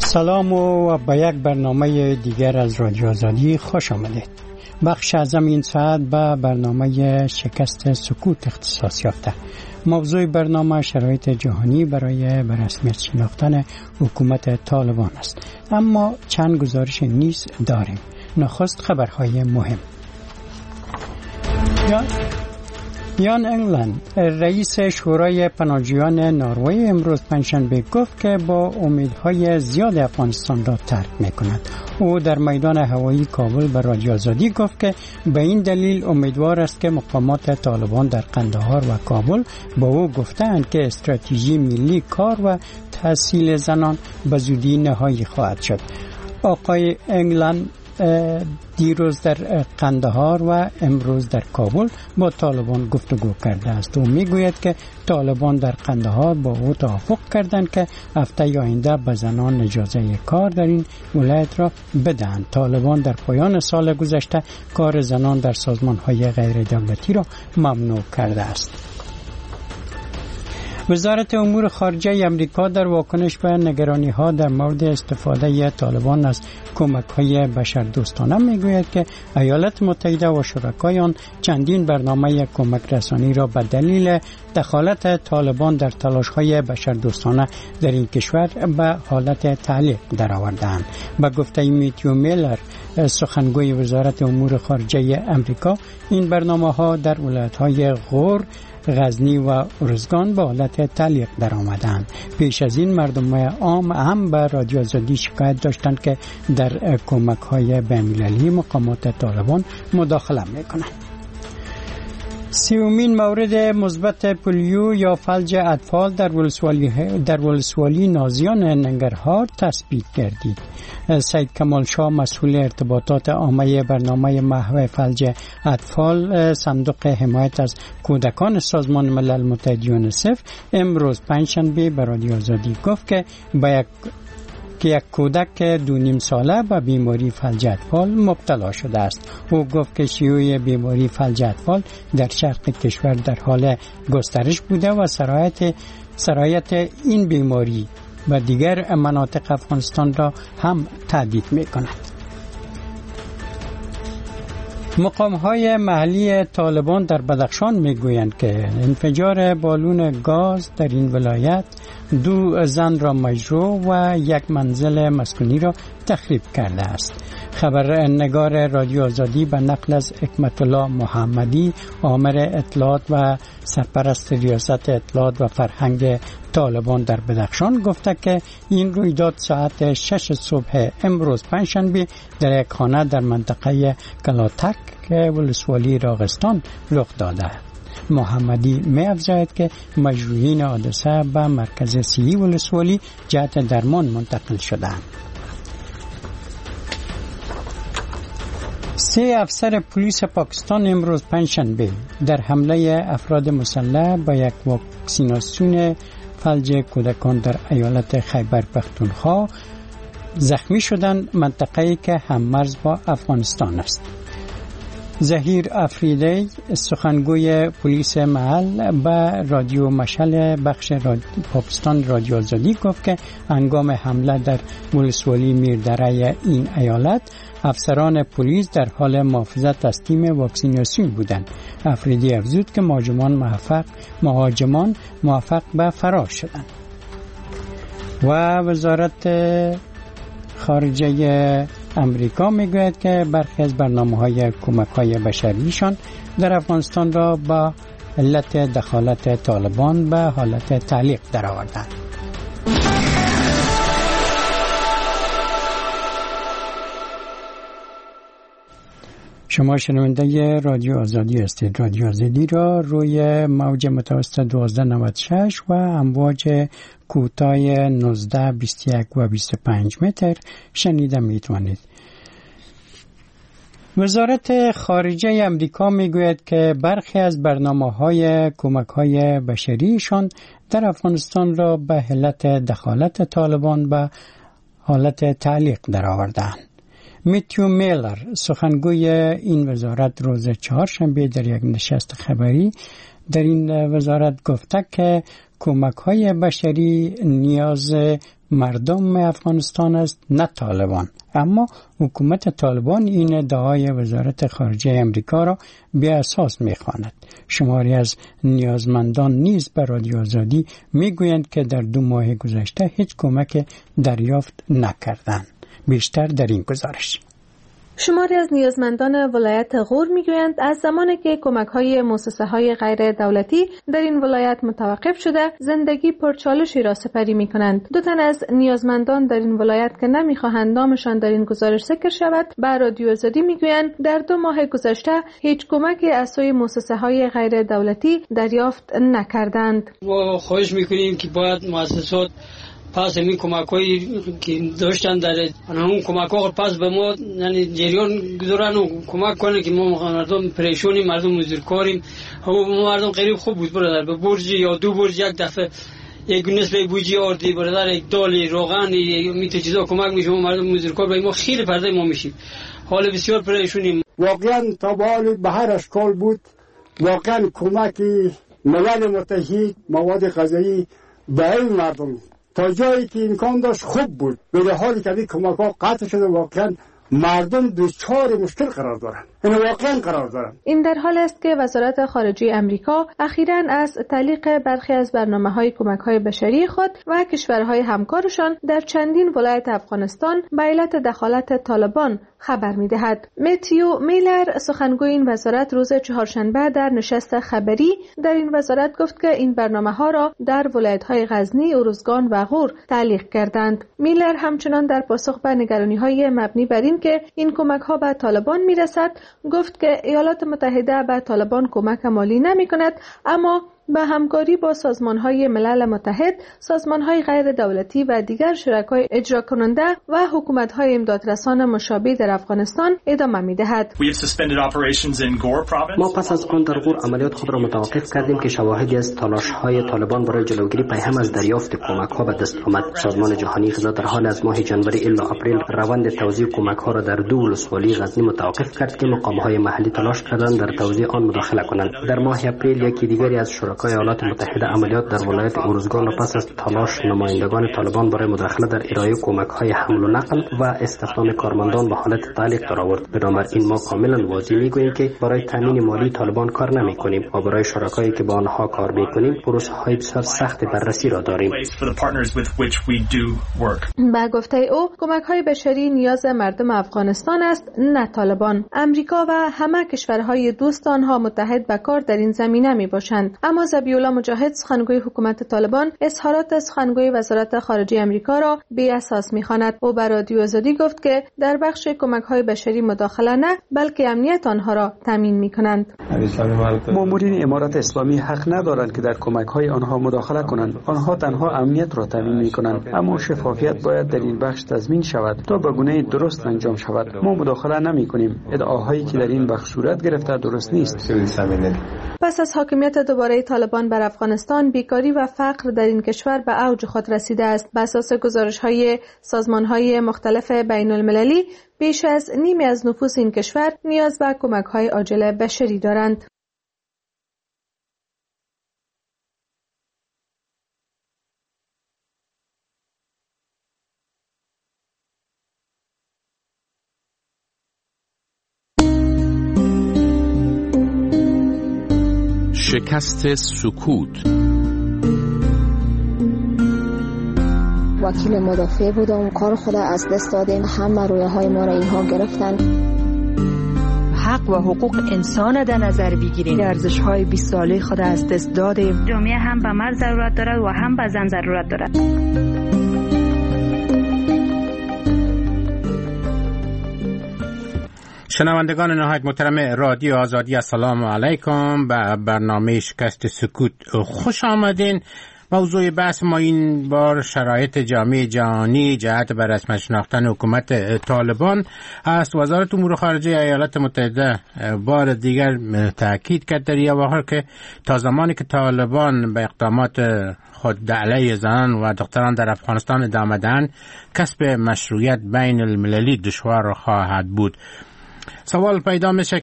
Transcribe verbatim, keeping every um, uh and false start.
سلام و به یک برنامه دیگر از رادیو آزادی خوش آمدید. بخش اعظم این ساعت به برنامه شکست سکوت اختصاص یافته. موضوع برنامه شرایط جهانی برای به رسمیت شناختن حکومت طالبان است. اما چند گزارش نیز داریم. نخست خبرهای مهم. یا یان انگلند رئیس شورای پناهجویان نروژ امروز پنجشنبه گفت که با امیدهای زیاد افغانستان را ترک می‌کند. او در میدان هوایی کابل به رادیو آزادی گفت که به این دلیل امیدوار است که مقامات طالبان در قندهار و کابل با او گفتند که استراتژی ملی کار و تحصیل زنان به زودی نهایی خواهد شد. آقای انگلند دیروز در قندهار و امروز در کابل با طالبان گفتگو کرده است. او میگوید که طالبان در قندهار با او توافق کردند که هفته آینده به زنان اجازه کار در این ولایت را بدهند. طالبان در پایان سال گذشته کار زنان در سازمان‌های غیر دولتی را ممنوع کرده است. وزارت امور خارجه امریکا در واکنش به نگرانی‌ها در مورد استفاده طالبان از کمک‌های بشردوستانه می‌گوید که ایالات متحده و شرکای آن چندین برنامه کمک رسانی را به دلیل دخالت طالبان در تلاش‌های بشردوستانه در این کشور به حالت تعلیق درآوردند. به گفته میتیو میلر سخنگوی وزارت امور خارجه امریکا، این برنامه‌ها در ولایت‌های غور، غزنی و ارزگان به حالت تعلیق در آمدند. پیش از این مردم عام هم به رادیو آزادی شکایت داشتند که در کمک های بین‌المللی مقامات طالبان مداخله میکنند. سیومین مورد مثبت پولیو یا فلج اطفال در ولسوالی در ولسوالی نازیان ننگرهار تثبیت گردید. سید کمال شاه مسئول ارتباطات عامه برنامه محو فلج اطفال صندوق حمایت از کودکان سازمان ملل متحد یونیسف امروز پنجشنبه به رادیو آزادی گفت که با یک که یک کودک دو نیم ساله به بیماری فلج اطفال مبتلا شده است. او گفت که شیوع بیماری فلج اطفال در شرق کشور در حال گسترش بوده و سرایت سرایت این بیماری به دیگر مناطق افغانستان را هم تهدید می‌کند. مقام‌های محلی طالبان در بدخشان می‌گویند که انفجار بالون گاز در این ولایت دو زن را مجروح و یک منزل مسکونی را تخریب کرده است. خبرنگار رادیو آزادی به نقل از حکمت الله محمدی، آمر اطلاعات و سرپرست ریاست اطلاعات و فرهنگ طالبان در بدخشان گفته که این رویداد ساعت شش صبح امروز پنجشنبه در یک خانه در منطقه کلاتک ولسوالی راغستان رخ داده است. محمدی می افزاید که مجروحین حادثه به مرکز صحی ولسوالی جهت درمان منتقل شدند. سه افسر پلیس پاکستان امروز پنجشنبه در حمله افراد مسلح به یک واکسیناسیون فلج کودکان در ایالت خیبر پختونخوا زخمی شدند، منطقه‌ای که هممرز با افغانستان است. ظهیر افریدی سخنگوی پلیس محل به رادیو مشعل بخش رادیو پاکستان رادیو آزادی گفت که هنگام حمله در ولسوالی میردره این ایالت افسران پلیس در حال محافظت از تیم واکسیناسیون بودند. افریدی افزود که مهاجمان موفق مهاجمان موفق به فرار شدند. و وزارت خارجه امریکا میگوید که برخی از برنامه‌های کمک‌های بشریشان در افغانستان را با علت دخالت طالبان به حالت تعلیق درآوردند. شما شنونده رادیو آزادی هستید. رادیو آزادی را روی موج متوسط دوازده نود و شش و امواج کوتاه نوزده بیست و یک و بیست و پنج متر شنیده میتوانید. وزارت خارجه امریکا میگوید که برخی از برنامه‌های کمک‌های بشریشان در افغانستان را به علت دخالت طالبان به حالت تعلیق درآوردند. میتیو میلر سخنگوی این وزارت روز چهارشنبه در یک نشست خبری در این وزارت گفته که کمک‌های بشری نیاز مردم افغانستان است نه طالبان. اما حکومت طالبان این ادعای وزارت خارجه امریکا را بی اساس می‌خواند. شماری از نیازمندان نیز به رادیو آزادی میگویند که در دو ماه گذشته هیچ کمک دریافت نکردند. بیشتر در این گزارش. شماری از نیازمندان ولایت غور میگویند از زمانی که کمک‌های مؤسسه‌های غیر دولتی در این ولایت متوقف شده، زندگی پرچالشی را سپری می‌کنند. دو تن از نیازمندان در این ولایت که نمی‌خواهند نامشان در این گزارش ذکر شود، به رادیو آزادی میگویند در دو ماه گذشته هیچ کمکی از سوی مؤسسه‌های غیر دولتی دریافت نکردند. ما خواهش می‌کنیم که باید مؤسسات پس این کمک‌هایی که داشتن در اون کمک‌ها پس به ما یعنی جریان گذارن و کمک کنن که ما مردم پریشونیم، مردم مزدورکاریم. ما مردم غریب خوب بود برادر، به برج یا دو برج یک دفعه یک نصف بوجی آردی برادر، یک دال روغن میت چیزا کمک میشه. ما مردم مزدورکار به ما خیلی پرده ما میشیم، حال بسیار پریشونیم. واقعا تا به حال به هر اشکال بود. واقعا کمک ملل متحد مواد غذایی به این مردم تا جایی که امکان داشت خوب بود، به حالی که این کمک ها قطع شده واقعا مردم دچار مشکل قرار دارن. این واقعا قرار دارن. این در حال است که وزارت خارجه امریکا اخیراً از تعلیق برخی از برنامه‌های کمک‌های بشری خود و کشورهای همکارشان در چندین ولایت افغانستان به علت دخالت طالبان خبر می‌دهد. متیو میلر سخنگوی این وزارت روز چهارشنبه در نشست خبری در این وزارت گفت که این برنامه‌ها را در ولایت‌های غزنی، ارزگان و غور تعلیق کردند. میلر همچنان در پاسخ به نگرانی‌های مبنی بر این که این کمک‌ها به طالبان می‌رسد گفت که ایالات متحده به طالبان کمک مالی نمی‌کند، اما به همکاری با سازمان‌های ملل متحد، سازمان‌های غیر دولتی و دیگر شرکای اجرا کننده و حکومت‌های امدادرسان مشابه در افغانستان ادامه می‌دهد. ما پس از آن در غور عملیات خود را متوقف کردیم که شواهدی از تلاش‌های طالبان برای جلوگیری پیهم از دریافت کمک‌ها به دست آمد. سازمان جهانی غذا در حال از ماه ژانویه الی اپریل روند توزیع کمک‌ها را در دو ولسوالی غزنی متوقف کرد که مقام‌های محلی تلاش کردند در توزیع آن مداخله کنند. در ماه اپریل یکی دیگری از شرکای ایالات متحده عملیات در ولایت ارزگان را پس از تلاش نمایندگان طالبان برای مداخله در ارائه کمک‌های حمل و نقل و استخدام کارمندان به حالت تعلیق در آورد. بنابراین ما کاملا واضح می‌گوییم که برای تامین مالی طالبان کار نمی‌کنیم و برای شرکایی که با آنها کار می‌کنیم پروسه‌های بسیار سخت بررسی را داریم. با گفته او کمک‌های بشری نیاز مردم افغانستان است نه طالبان. امریکا و همه کشورهای دوست آنها متحد به کار در این زمینه می‌باشند. اما ذبیح‌الله مجاهد سخنگوی حکومت طالبان اظهارات سخنگوی وزارت خارجه امریکا را بی اساس می‌خواند. او به رادیو آزادی گفت که در بخش کمک‌های بشری مداخله نه بلکه امنیت آنها را تامین می‌کنند. مامورین امارت اسلامی حق ندارند که در کمک‌های آنها مداخله کنند. آنها تنها امنیت را تامین می‌کنند، اما شفافیت باید در این بخش تضمین شود تا به گونه درست انجام شود. ما مداخله نمی‌کنیم. ادعاهایی که در این بخش صورت گرفته درست نیست. پس از حاکمیت دوباره طالبان بر افغانستان، بیکاری و فقر در این کشور به اوج خود رسیده است. بر اساس گزارش‌های سازمان‌های مختلف بین‌المللی، بیش از نیمی از نفوس این کشور نیاز به کمک‌های عاجل بشری دارند. شکست سکوت. وکیل مدافع بودم، کار خود از دست دادیم، همه رویه های ما را اینها گرفتن. حق و حقوق انسان در نظر بگیریم، ارزش های بیست ساله خود از دست دادیم. جامعه هم به مرد ضرورت دارد و هم به زن ضرورت دارد. شنوندگان نهایت محترم رادیو آزادی، السلام علیکم. به برنامه شکست سکوت خوش آمدین. موضوع بحث ما این بار شرایط جامعه جهانی جهت به رسمیت شناختن حکومت طالبان است. وزارت امور خارجه ایالات متحده بار دیگر تاکید کرد در این واقعه که تا زمانی که طالبان به اقدامات خود علیه زنان و دختران در افغانستان ادامه دهند، کسب مشروعیت بین المللی دشوار خواهد بود. سوال پیدا میشه